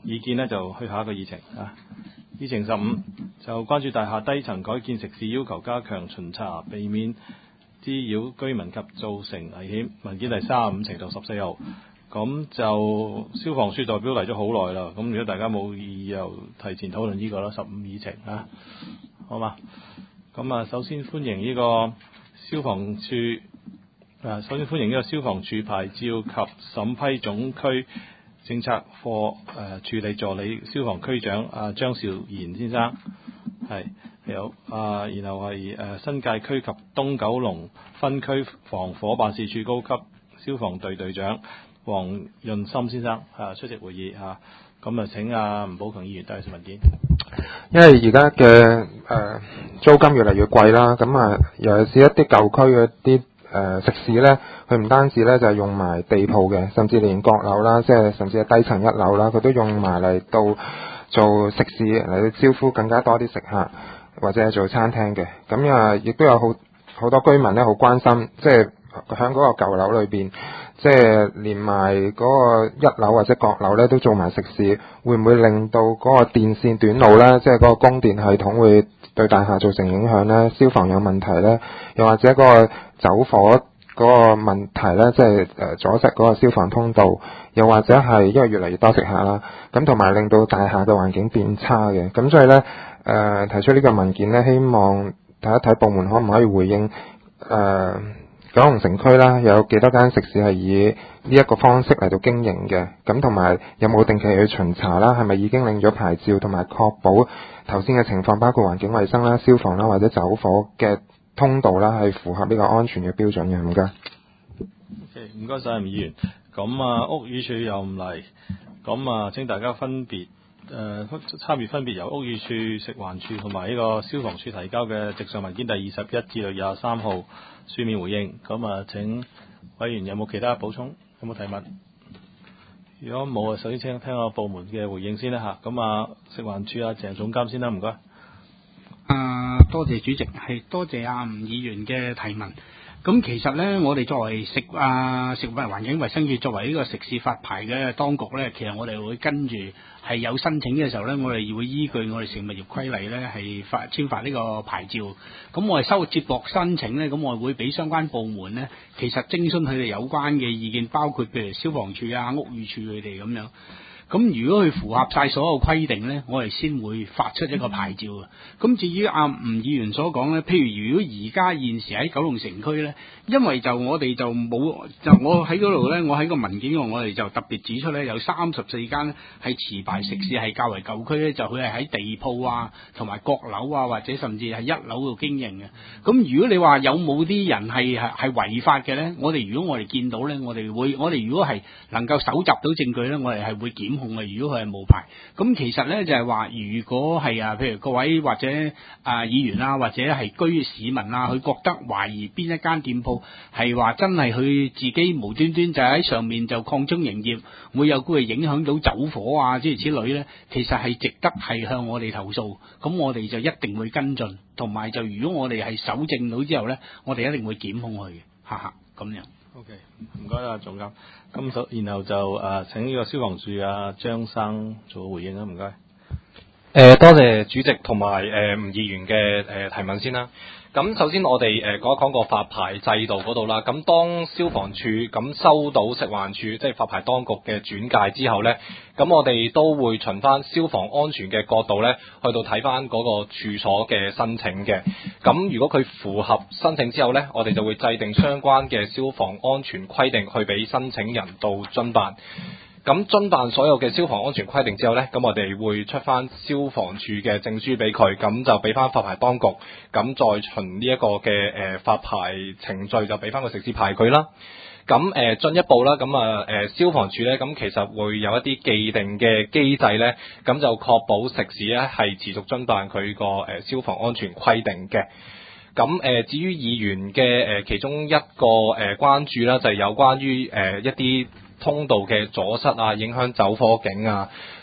意見呢，就去下一個議程啊。議程15就關注大廈低層改建食肆要求加強巡查，避免滋擾居民及造成危險。文件第35程度14號。咁就消防處代表嚟咗好耐啦，咁如果大家冇異議，又提前討論呢個啦，15議程啊，好嘛？咁啊，首先歡迎呢個消防處牌照及審批總區政策課處理助理消防區長張兆賢先生，係有然後係新界區及東九龍分區防火辦事處高級消防隊隊長黃潤森先生出席會議嚇，咁請吳寶強議員帶上文件。 因為而家嘅租金越嚟越貴啦，咁尤其是一啲舊區嘅啲食肆咧，佢唔單止咧就係用埋地鋪嘅，甚至連閣樓啦，即係甚至係低層一樓啦，佢都用埋嚟到做食肆嚟到招呼更加多啲食客，或者係做餐廳嘅。咁亦都有好多居民咧好關心，即係喺嗰個舊樓裏邊，即係連埋嗰個一樓或者閣樓咧都做埋食肆，會唔會令到嗰個電線短路咧，即係嗰個供電系統會對大廈造成影響咧？消防有問題咧，又或者嗰個走火嗰個問題咧，即係阻塞嗰個消防通道，又或者係因為越嚟越多食客啦，咁同埋令到大廈嘅環境變差嘅，咁所以咧提出呢個文件咧，希望睇一睇部門可唔可以回應九龍城區啦，有幾多間食肆係以呢一個方式嚟到經營嘅？咁同埋有冇定期去巡查啦？係咪已經領咗牌照？同埋確保頭先嘅情況，包括環境衛生啦、消防啦或者走火嘅通道啦，係符合呢個安全嘅標準嘅。唔該。 OK， 唔該晒吳議員。咁屋宇署又唔嚟，咁請大家分別參與分別由屋宇署、食環署同埋呢個消防處提交嘅直上文件第21至到23號書面回應。咁請委員有冇其他補充？有冇提問？如果冇首先請聽下部門嘅回應先啦嚇。咁食環署鄭總監先啦，唔該。 多謝主席，係多謝吳議員嘅提問。咁其實咧，我哋作為食物環境衞生署作為呢個食肆發牌嘅當局咧，其實我哋會跟住係有申請嘅時候咧，我哋會依據我哋食物業規例咧係簽發呢個牌照。咁我哋接獲申請咧，咁我會俾相關部門咧，其實徵詢佢哋有關嘅意見，包括譬如消防處屋宇署佢哋咁樣。咁如果佢符合晒所有規定呢，我哋先會發出一個牌照嘅。咁至於吳議員所講呢，譬如如果而家現時喺九龍城區呢，因為我哋就冇我喺嗰度呢，我喺個文件度我哋就特別指出呢，有34間係持牌食肆係較為舊區呢，就佢係喺地鋪同埋閣樓或者甚至係一樓度經營嘅。咁如果你話有冇啲人係違法嘅呢？如果我哋見到呢，我哋如果係能夠搜集到證據呢，我哋係會檢控嘅。如果佢係冇牌，咁其實呢就係話，如果係譬如各位或者議員或者係市民佢覺得懷疑邊一間店鋪係話真係佢自己無端端就喺上面就擴張營業，會有機會影響到走火諸如此類呢，其實係值得係向我哋投訴，咁我哋就一定會跟進，同埋就如果我哋係搜證到之後呢，我哋一定會檢控佢嘅，咁樣。 OK， 唔該總監。咁然後就請呢個消防處張生做回應啦，唔該。 多謝主席同埋吳議員嘅提問先啦。咁首先我哋講一講個發牌制度嗰度啦。咁當消防處咁收到食環署即係發牌當局嘅轉介之後呢，咁我哋都會循翻消防安全嘅角度呢，去到睇翻嗰個處所嘅申請嘅。咁如果佢符合申請之後呢，我哋就會制定相關嘅消防安全規定去俾申請人到遵辦。咁遵辦所有嘅消防安全規定之後呢，咁我哋會出翻消防處嘅證書俾佢，咁就俾翻發牌當局，咁再循呢一個嘅發牌程序就俾翻個食肆牌佢啦。咁進一步啦，咁消防處呢，咁其實會有一啲既定嘅機制呢，咁就確保食肆呢係持續遵辦佢個消防安全規定嘅。咁至於議員嘅其中一個關注啦，就係有關於一啲通道嘅阻塞影響走火警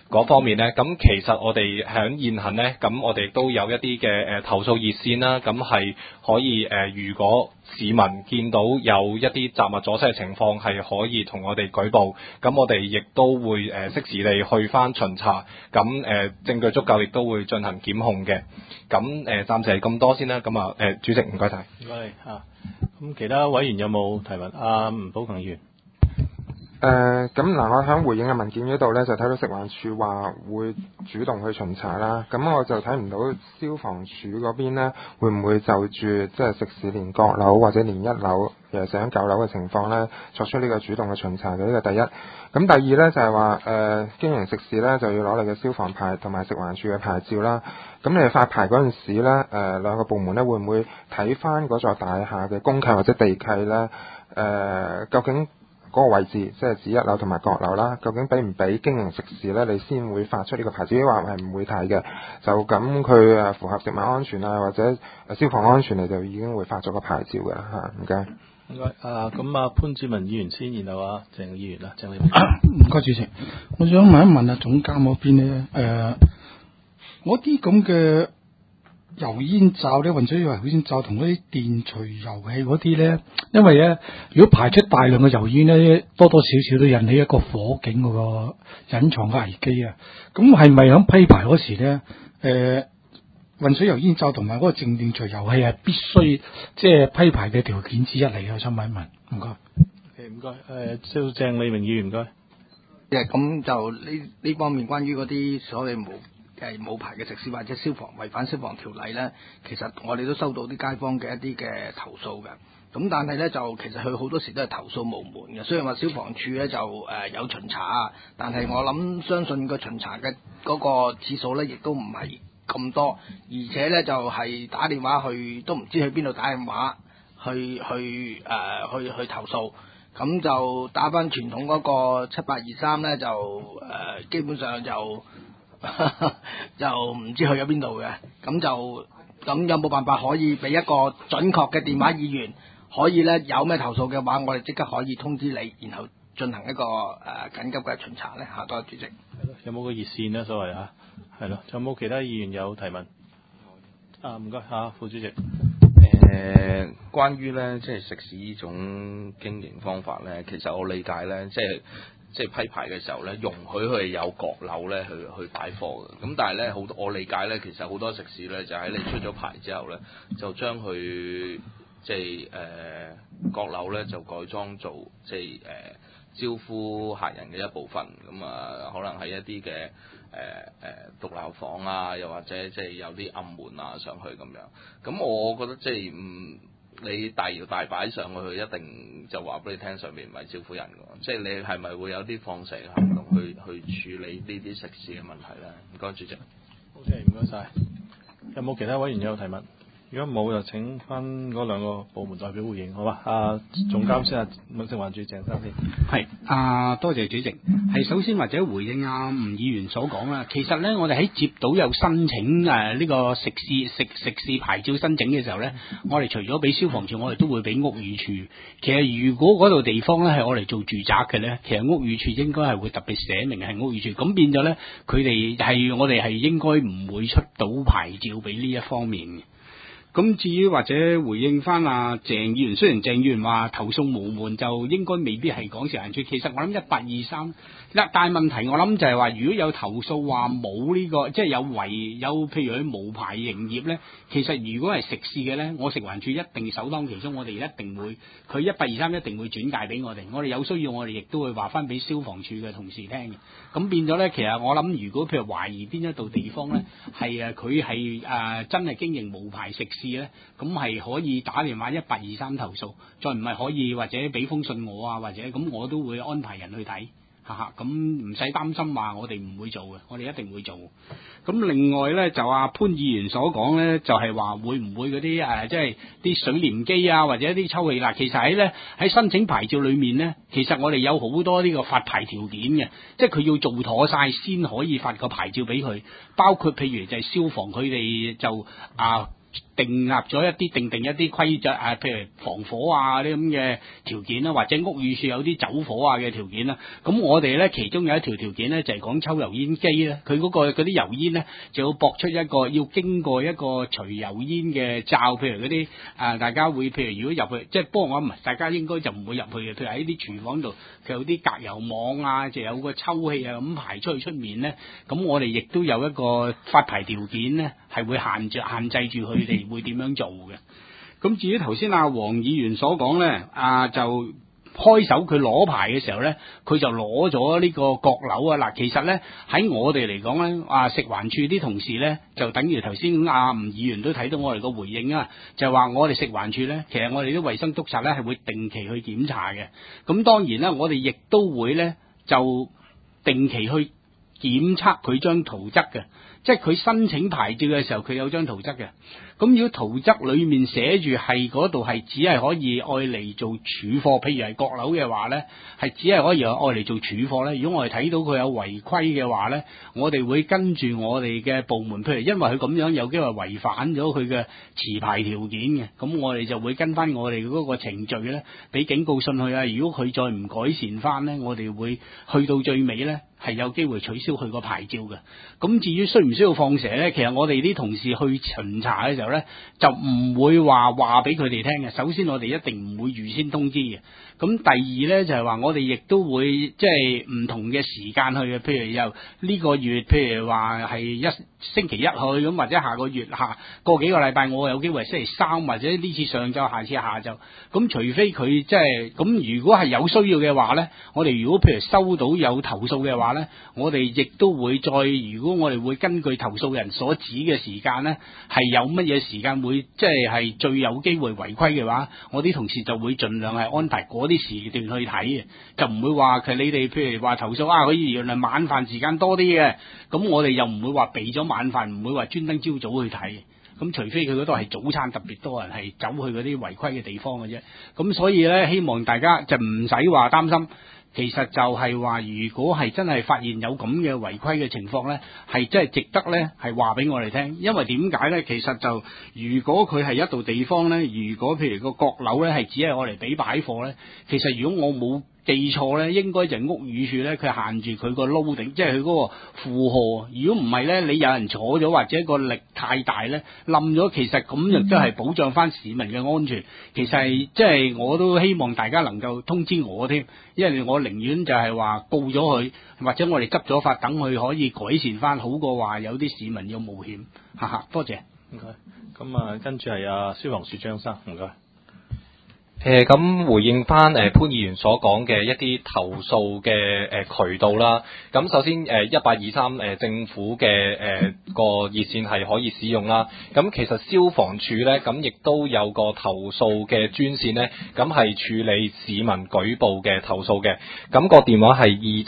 嗰方面咧，咁其實我哋喺現行咧，咁我哋都有一啲嘅投訴熱線啦，咁係可以如果市民見到有一啲雜物阻塞嘅情況，係可以同我哋舉報，咁我哋亦都會適時地去翻巡查，咁證據足夠亦都會進行檢控嘅。咁暫時係咁多先啦。咁啊主席唔該晒。 唔該嚇。咁其他委員有冇提問？吳寶強議員。 咁嗱，我喺回應嘅文件嗰度呢，就睇到食環署話會主動去巡查啦。咁我就睇唔到消防處嗰邊呢，會唔會就住即係食肆連閣樓或者連一樓，尤其是喺舊樓嘅情況呢，作出呢個主動嘅巡查嘅。呢個第一。咁第二呢，就係話經營食肆呢，就要攞你嘅消防牌同埋食環署嘅牌照啦。咁你哋發牌嗰陣時呢，兩個部門呢，會唔會睇翻嗰座大廈嘅公契或者地契呢？究竟嗰個位置，即係指一樓同埋閣樓啦，究竟俾唔俾經營食肆呢？你先會發出呢個牌照，話係唔會睇嘅。就咁佢符合食物安全啊，或者消防安全，你就已經會發咗個牌照㗎啦嚇。唔該。 唔該。咁潘志文議員先，然後鄭議員啦，鄭議員。 唔該主席，我想問一問總監嗰邊呢，我啲咁嘅油煙罩咧，混水油煙罩同嗰啲電除油器嗰啲咧，因為咧，如果排出大量嘅油煙咧，多多少少都引起一個火警嗰個隱藏嘅危機啊。咁係咪喺批牌嗰時咧，混水油煙罩同埋嗰個靜電除油器係必須即係批牌嘅條件之一嚟嘅？我想問一問，唔該。 唔該。鄭麗明議員唔該。 咁就呢方面關於嗰啲所謂冇牌嘅食肆或者違反消防條例咧，其實我哋都收到啲街坊嘅一啲嘅投訴嘅。咁但係咧就其實佢好多時都係投訴無門嘅。雖然話消防處咧就有巡查，但係我相信個巡查嘅嗰個次數咧亦都唔係咁多，而且咧就係打電話去都唔知去邊度打電話去投訴。咁就打翻傳統嗰個7823咧，就基本上就就唔知去咗邊度嘅。咁有冇辦法可以俾一個準確嘅電話議員，可以咧有咩投訴嘅話，我哋即刻可以通知你，然後進行一個緊急嘅巡查咧嚇。多謝主席。 有冇個熱線咧？所謂嚇係咯，有冇其他議員有提問？唔該副主席。 關於咧即係食肆呢種經營方法咧，其實我理解咧，即係批牌嘅時候咧，容許佢有閣樓咧去擺貨嘅。咁但係咧我理解咧，其實好多食肆咧就喺你出咗牌之後咧，就將佢即係閣樓咧就改裝做即係招呼客人嘅一部分。咁可能係一啲嘅獨立房啊，又或者即係有啲暗門啊上去咁樣。咁我覺得即係你大搖大擺上去，一定就話俾你聽上面唔係招呼人㗎。即係你係咪會有啲放蛇嘅行動去處理呢啲食肆嘅問題咧？唔該，主席。 OK，唔該晒。有冇其他委員有提問？如果冇，就請翻嗰兩個部門代表回應，好嘛？總監先食環署鄭生先。 係多謝主席。係首先或者回應吳議員所講啦。其實咧，我哋喺接到有申請呢個食肆牌照申請嘅時候咧，我哋除咗俾消防處，我哋都會俾屋宇署。其實如果嗰度地方咧係我哋做住宅嘅咧，其實屋宇署應該係會特別寫明係屋宇署。咁變咗咧，我哋係應該唔會出到牌照俾呢一方面嘅。咁至於或者回應翻鄭議員，雖然鄭議員話投訴無門，就應該未必係講食環署。其實我諗1823，但係問題我諗就係話，如果有投訴話冇呢個，即係有譬如佢無牌營業咧，其實如果係食肆嘅咧，我食環署一定首當其衝，我哋一定會，佢1823一定會轉介俾我哋。我哋有需要，我哋亦都會話翻俾消防處嘅同事聽嘅。咁變咗咧，其實我諗，如果譬如懷疑邊一度地方咧係佢係真係經營無牌食肆咧，咁係可以打電話1823投訴，再唔係可以或者俾封信我啊，或者咁我都會安排人去睇，咁唔使擔心話我哋唔會做嘅，我哋一定會做。咁另外咧就潘議員所講咧，就係話會唔會嗰啲即係啲水簾機啊，或者一啲抽氣其實喺申請牌照裏面咧，其實我哋有好多呢個發牌條件嘅，即係佢要做妥晒先可以發個牌照俾佢，包括譬如就係消防佢哋就定咗定一啲規則啊，譬如防火啊啲咁嘅條件啦，或者屋宇署有啲走火啊嘅條件啦。咁我哋咧其中有一條條件咧就係講抽油煙機咧，佢嗰啲油煙咧就要駁出一個要經過一個除油煙嘅罩，譬如嗰啲大家會譬如如果入去，即係不過我唔係大家應該就唔會入去嘅，譬如喺啲廚房度佢有啲隔油網啊，就有個抽氣啊咁排出去出面咧，咁我哋亦都有一個發牌條件咧，係會限制住佢哋會點樣做嘅。咁至於頭先阿黃議員所講咧，就開手佢攞牌嘅時候咧，佢就攞咗呢個閣樓啊！嗱，其實咧喺我哋嚟講咧，食環署啲同事咧就等於頭先吳議員都睇到我哋個回應啊，就係話我哋食環署咧，其實我哋啲衛生督察咧係會定期去檢查嘅。咁當然啦，我哋亦都會咧就定期去檢測佢張圖則嘅，即係佢申請牌照嘅時候，佢有張圖則嘅。咁如果圖則裏面寫住係嗰度係只係可以愛嚟做儲貨，譬如係閣樓嘅話咧，係只係可以愛嚟做儲貨咧。如果我哋睇到佢有違規嘅話咧，我哋會跟住我哋嘅部門，譬如因為佢咁樣有機會違反咗佢嘅持牌條件嘅，咁我哋就會跟翻我哋嗰個程序咧，俾警告信佢啊。如果佢再唔改善翻咧，我哋會去到最尾咧係有機會取消佢個牌照嘅。咁至於需唔需要放蛇咧，其實我哋啲同事去巡查嘅時候咧，就唔會話俾佢哋聽嘅。首先我哋一定唔會預先通知嘅。咁第二咧就係話我哋亦都會即係唔同嘅時間去嘅，譬如由呢個月，譬如話係星期一去咁，或者下個月過幾個禮拜，我有機會星期三或者呢次上晝，下次下晝。咁除非佢即係咁，如果係有需要嘅話咧，我哋如果譬如收到有投訴嘅話咧，我哋亦都會如果我哋會根據投訴人所指嘅時間咧，係有乜嘢時間會即係最有機會違規嘅話，我啲同事就會盡量係安排嗰啲時段去睇嘅，就唔會話佢你哋譬如話投訴可以原來晚飯時間多啲嘅，咁我哋又唔會話避咗晚飯，唔會話專登朝早去睇。咁除非佢嗰度係早餐特別多人係走去嗰啲違規嘅地方嘅啫。咁所以咧，希望大家就唔使話擔心。其實就係話，如果係真係發現有咁嘅違規嘅情況咧，係真係值得咧係話俾我哋聽。因為點解咧？其實就如果佢係一度地方咧，如果譬如個閣樓咧係只係我嚟俾擺貨咧，其實如果我冇記錯咧，應該就係屋宇署咧，佢限住佢個 loading，即係佢嗰個負荷。如果唔係咧，你有人坐咗或者個力太大咧，冧咗，其實咁亦都係保障翻市民嘅安全。其實係即係我都希望大家能夠通知我添，因為我寧願就係話告咗佢，或者我哋執咗法，等佢可以改善翻，好過話有啲市民要冒險。哈哈，多謝。 唔該。咁跟住係消防處張生，唔該。 咁回應翻潘議員所講嘅一啲投訴嘅渠道啦。咁首先1823政府嘅個熱線係可以使用啦。咁其實消防處咧，咁亦都有個投訴嘅專線咧，咁係處理市民舉報嘅投訴嘅。咁個電話係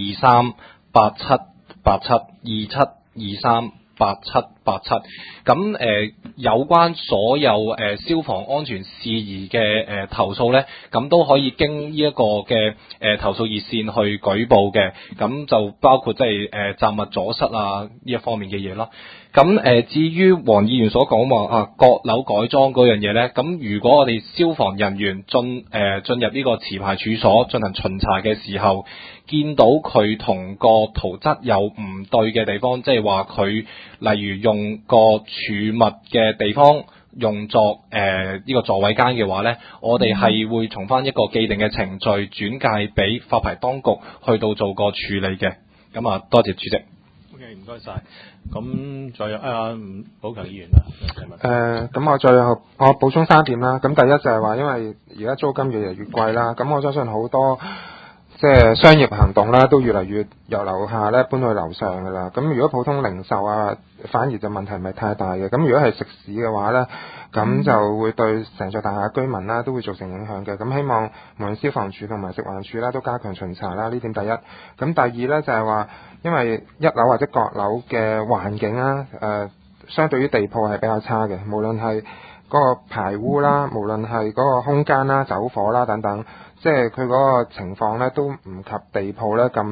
2723872727238787。咁有關所有消防安全事宜嘅投訴咧，咁都可以經呢一個嘅投訴熱線去舉報嘅。咁就包括即係雜物阻塞啊呢一方面嘅嘢啦。咁至於黃議員所講話閣樓改裝嗰樣嘢咧，咁如果我哋消防人員進入呢個持牌處所進行巡查嘅時候，見到佢同個圖則有唔對嘅地方，即係話佢例如用個儲物嘅地方用作呢個座位間嘅話咧，我哋係會從翻一個既定嘅程序轉介俾發牌當局去到做個處理嘅。咁多謝主席。 OK， 唔該晒。咁再有寶強議員啦， 咁我補充3點啦。咁第一就係話，因為而家租金越嚟越貴啦，咁我相信好多即係商業行動啦，都越嚟越由樓下咧搬去樓上噶啦。咁如果普通零售反而就問題唔係太大嘅。咁如果係食肆嘅話咧，咁就會對成座大廈居民啦都會造成影響嘅。咁希望無論消防處同埋食環署啦都加強巡查啦，呢點第一。咁第二咧就係話，因為一樓或者閣樓嘅環境啦，相對於地鋪係比較差嘅，無論係嗰個排污啦，無論係嗰個空間啦、走火啦等等，即係佢嗰個情況咧都唔及地鋪咧咁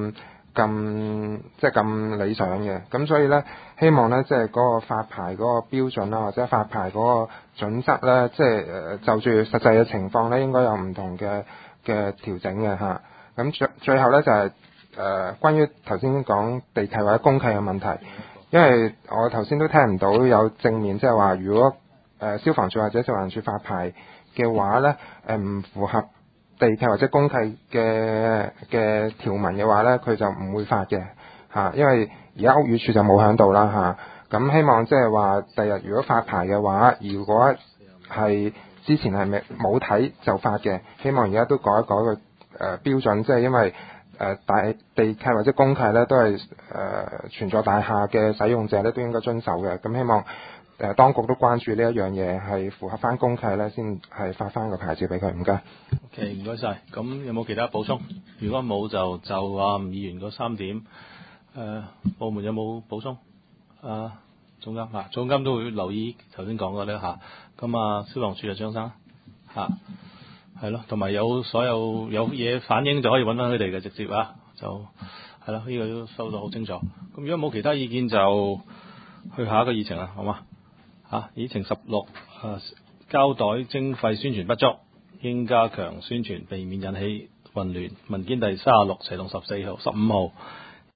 即係咁理想嘅。咁所以咧，希望咧即係嗰個發牌嗰個標準啦，或者發牌嗰個準則咧，即係就住實際嘅情況咧，應該有唔同嘅調整嘅嚇。咁最後咧就係關於頭先講地契或者公契嘅問題，因為我頭先都聽唔到有正面即係話，如果消防處或者食環署發牌嘅話咧，唔符合地契或者公契嘅條文嘅話咧，佢就唔會發嘅嚇，因為而家屋宇署就冇響度啦嚇。咁希望即係話，第日如果發牌嘅話，如果係之前係冇睇就發嘅，希望而家都改一改個標準，即係因為大地契或者公契咧都係全座大廈嘅使用者咧都應該遵守嘅。咁希望當局都關注呢一樣嘢，係符合翻公契咧，先係發翻個牌照俾佢。唔該。 OK， 唔該晒。咁有冇其他補充？如果冇就吳議員嗰3點，部門有冇補充？總監總監都會留意頭先講嘅咧嚇。咁消防處嘅張生嚇。係咯，同埋有所有嘢反映就可以揾翻佢哋嘅直接就係啦，呢個都收到好清楚。咁如果冇其他意見就去下一個議程啦，好嘛？議程16膠袋徵費宣傳不足，應加強宣傳，避免引起混亂。文件第36/14號15號